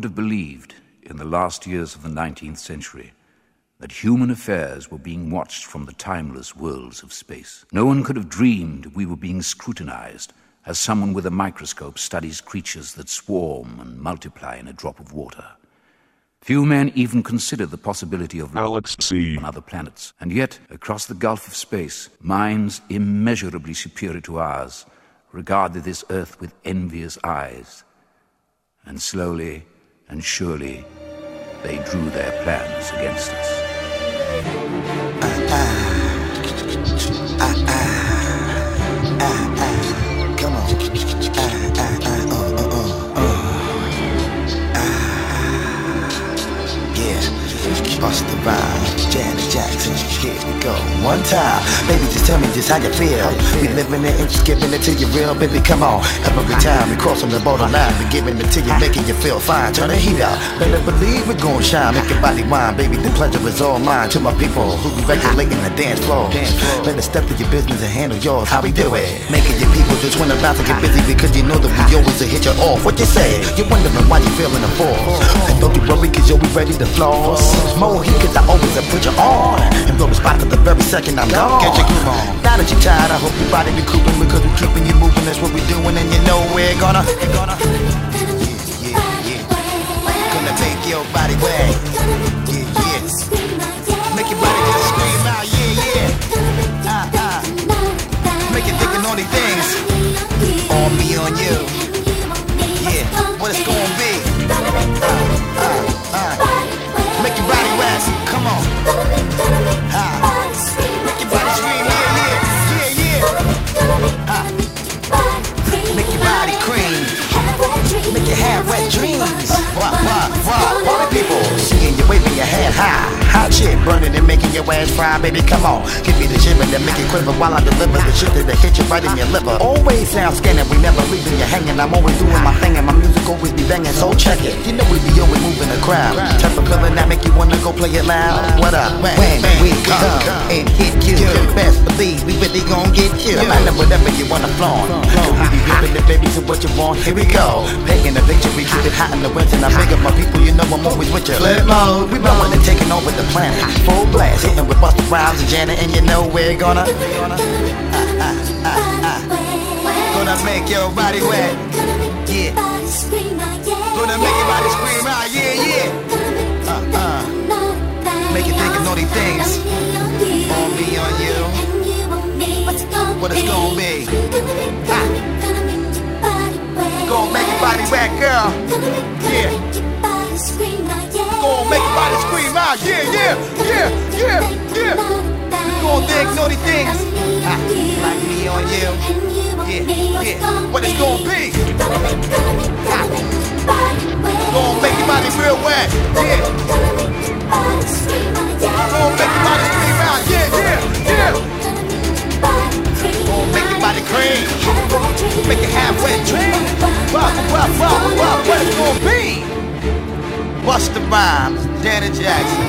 would have believed in the last years of the 19th century that human affairs were being watched from the timeless worlds of space. No one could have dreamed we were being scrutinized as someone with a microscope studies creatures that swarm and multiply in a drop of water. Few men even consider the possibility of Alex C. on other planets. And yet, across the gulf of space, minds immeasurably superior to ours regarded this Earth with envious eyes. And slowly and surely, they drew their plans against us. Come on. Bust the rhyme, Janet Jackson, here we go. One time, baby, just tell me just how you feel. We living it and just giving it to you real, baby, come on. Every time we crossing the borderline, we giving it to you, making you feel fine. Turn the heat up, better believe we're gonna shine. Make your body wine, baby, the pleasure is all mine. To my people who be regulating the dance floor, better step to your business and handle yours. How we do it? Making your people just wanna bounce and get busy because you know that we always hit you off. What you say? You're wondering why you feeling the force. And don't you worry, cause you'll be ready to floss. More heat, cause I always put you on. And blow the spot for the very second I'm gone. Get your groove on. Now that you're tired, I hope your body be cooping because we're keeping you moving. That's what we're doing, and you know we're gonna gonna make your body wet. Make your body just scream out, Make you thinking all these things. On me, on you. Yeah, what it's gonna be. Make your body wet. Come on. Make your body scream, Make your body cream. Make you have wet dreams. Party people, seeing you waving your hand high. Hot shit burning and making your ass fry, baby, come on. Give me the shiver that make it quiver while I deliver the shit that hit you right in your liver. Always sound scanning, we never leaving you hanging. I'm always doing my thing and my music always be banging, so check it. You know we be always moving the crowd. Type of feeling that make you wanna go play it loud. What up? When we come and hit you, best believe we really gon' get you. No matter whatever you wanna flaunt. Cause we be giving the baby to what you want. Here we go. Painting the picture, we keep it hot in the winter. Now big up my people, you know I'm always with you. Flip mode, we blowing and taking over the planet. Full blast, hitting with Busta Rhymes and Janet, and you know we're gonna make your body wet. Yeah. Gonna make your body scream out, Make you think of naughty things. On me, on you. What it's gonna be. Gonna make your body wet, girl. Yeah. Gonna make your body scream out, We gonna think naughty things. Like me on you. What it's gonna be. Gonna make your body real wet, Gonna make your body scream out, Gonna make your body cream. Make it have wet dreams. What it's gonna be. Busta Rhymes, Janet Jackson.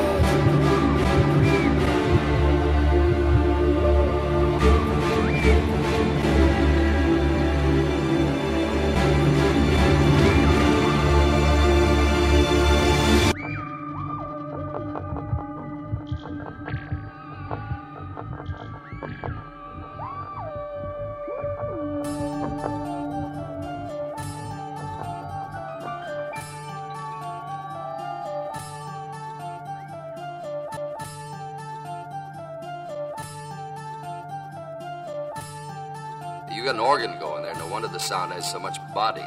You got an organ going there. No wonder the sound has so much body.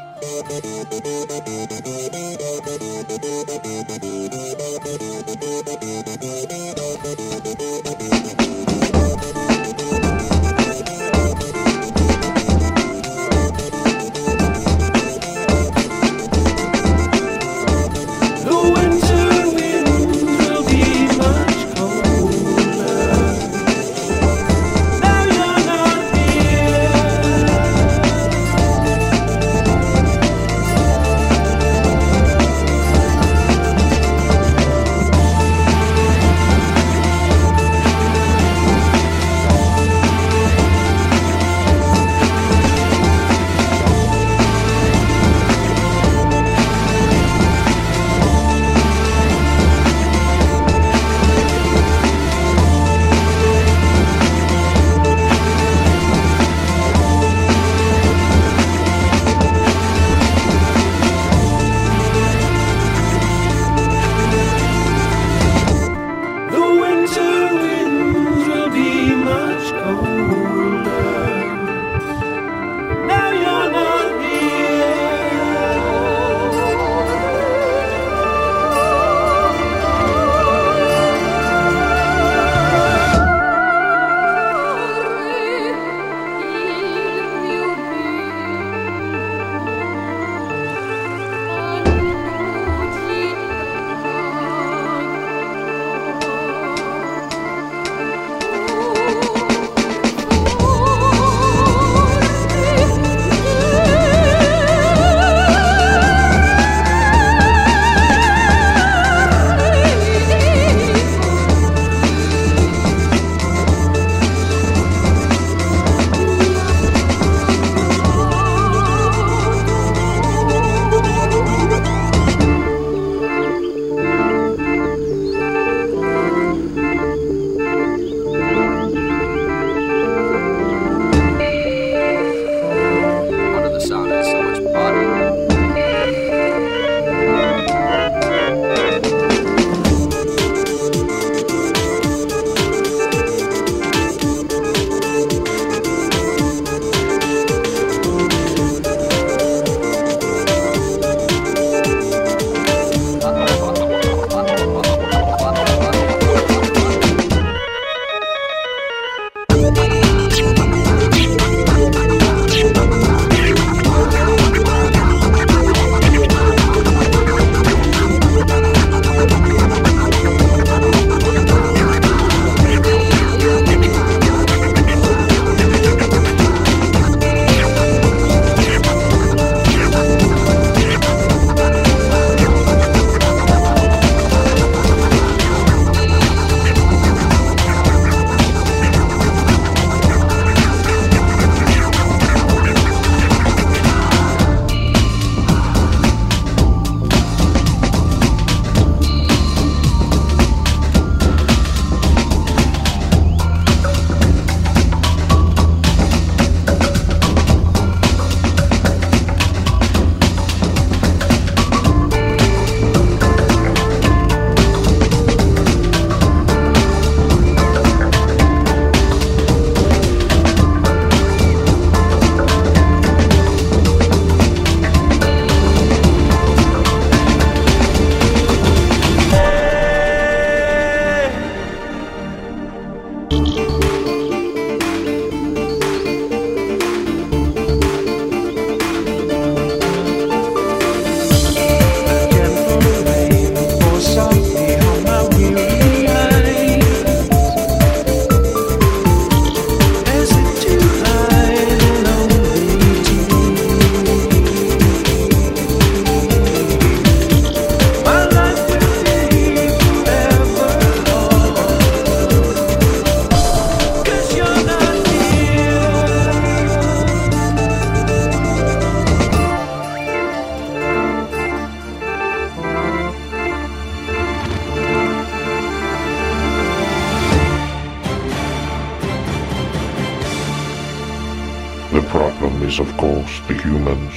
is, of course, the humans.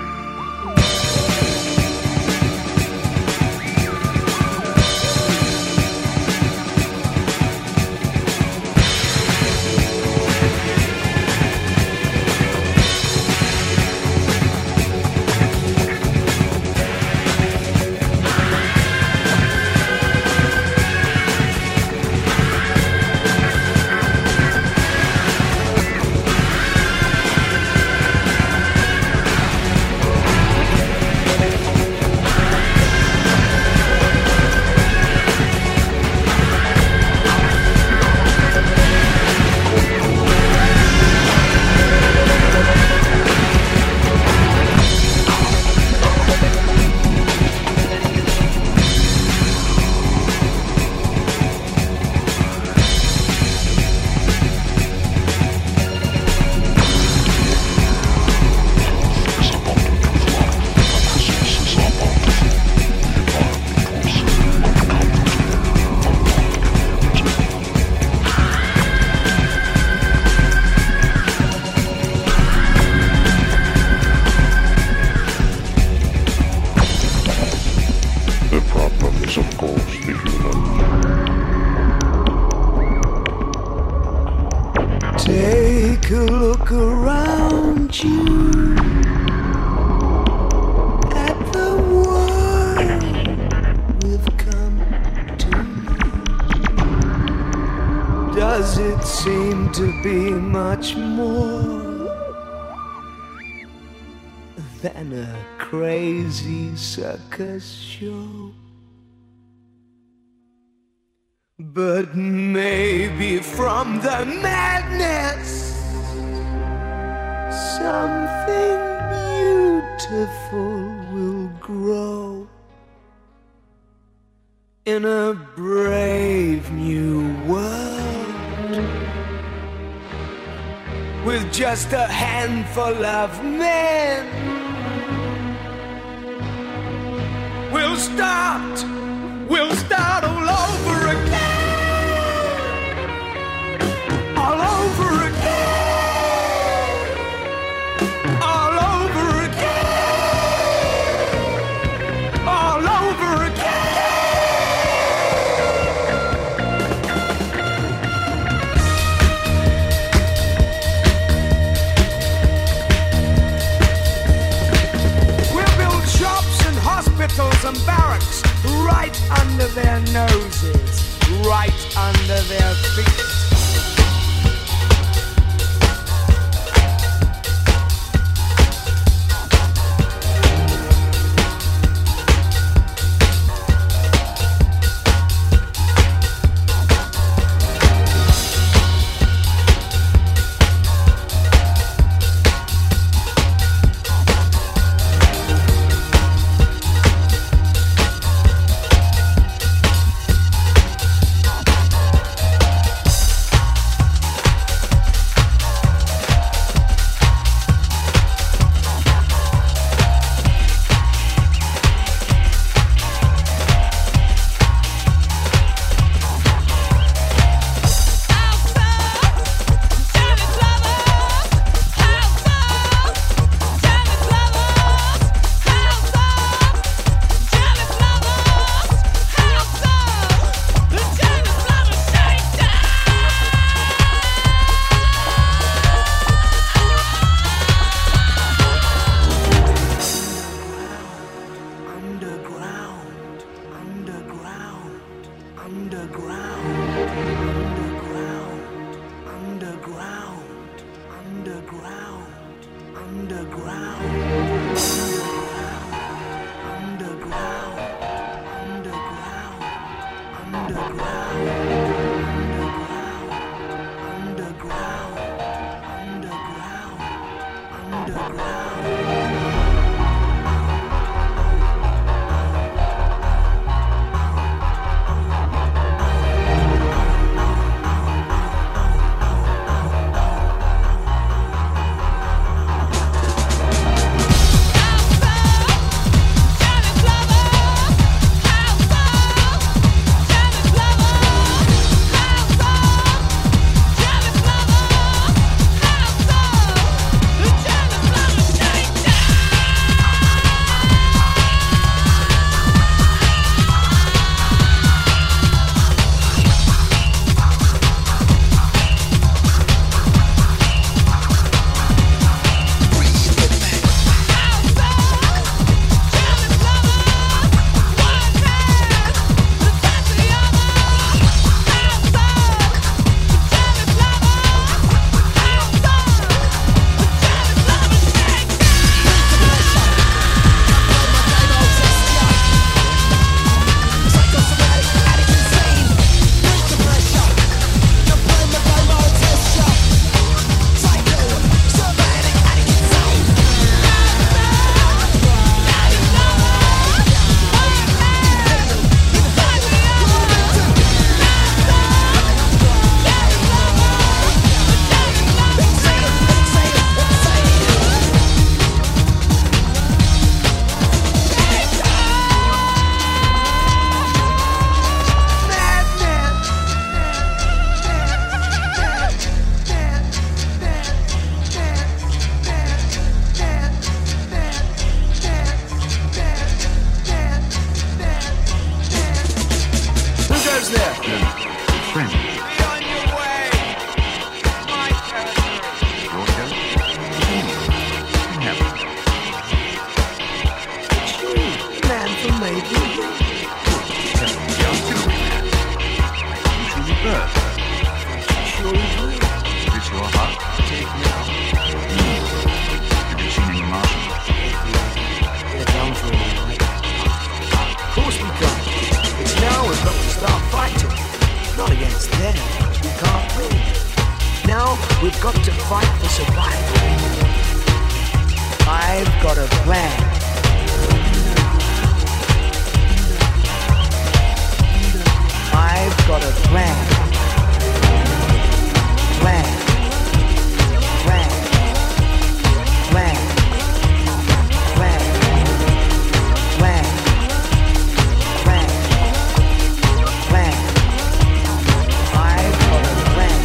Take a look around you at the world we've come to know. Does it seem to be much more than a crazy circus show? But maybe from the madness something beautiful will grow in a brave new world with just a handful of men. We'll start all over again. All over again. All over again. All over again. We'll build shops and hospitals and barracks right under their noses, right under their feet. We've got to fight for survival. I've got a plan. I've got a plan. Plan. Plan. Plan. Plan. Plan. Plan. Plan. I've got a plan.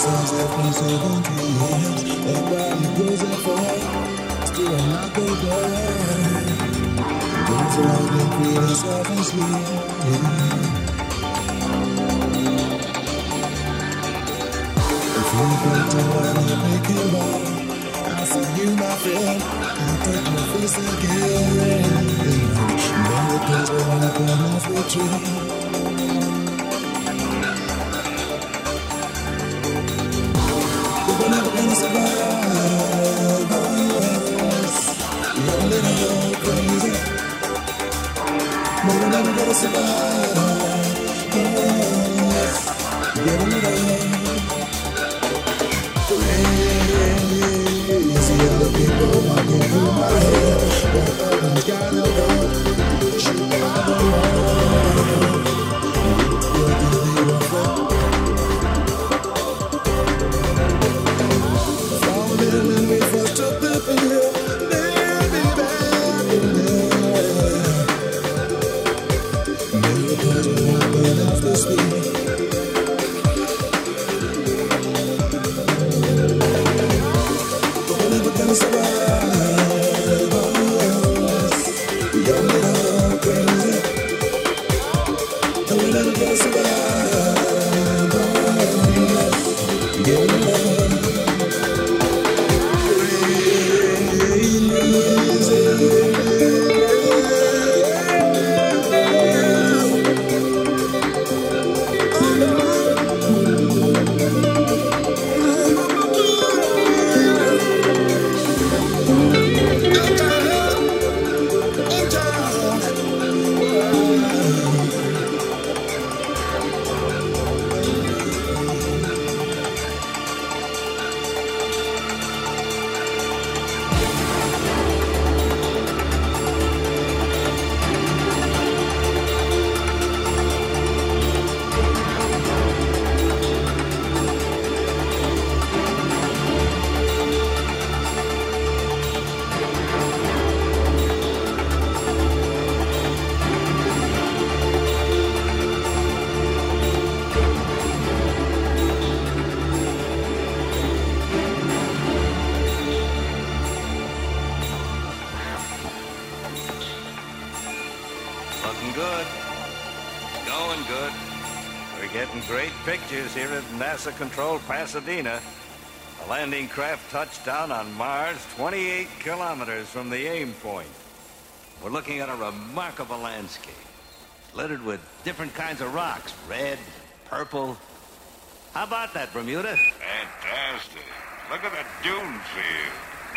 Here at NASA-controlled Pasadena. The landing craft touched down on Mars 28 kilometers from the aim point. We're looking at a remarkable landscape, littered with different kinds of rocks, red, purple. How about that, Bermuda? Fantastic. Look at the dunes here.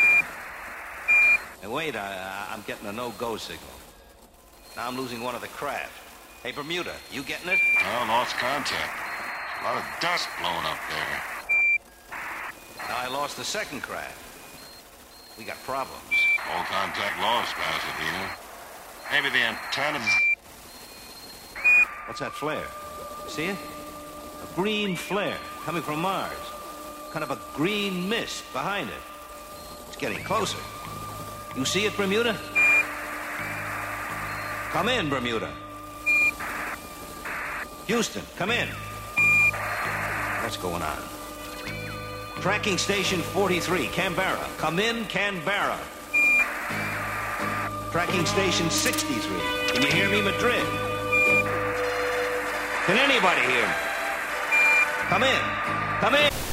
Hey, wait, I'm getting a no-go signal. Now I'm losing one of the craft. Hey, Bermuda, you getting it? Oh, lost contact. A lot of dust blowing up there. Now I lost the second craft. We got problems. All contact lost, Pasadena. Maybe the antenna... What's that flare? See it? A green flare coming from Mars. Kind of a green mist behind it. It's getting closer. You see it, Bermuda? Come in, Bermuda. Houston, come in. What's going on? Tracking station 43, Canberra. Come in, Canberra. Tracking station 63. Can you hear me, Madrid? Can anybody hear me? Come in. Come in.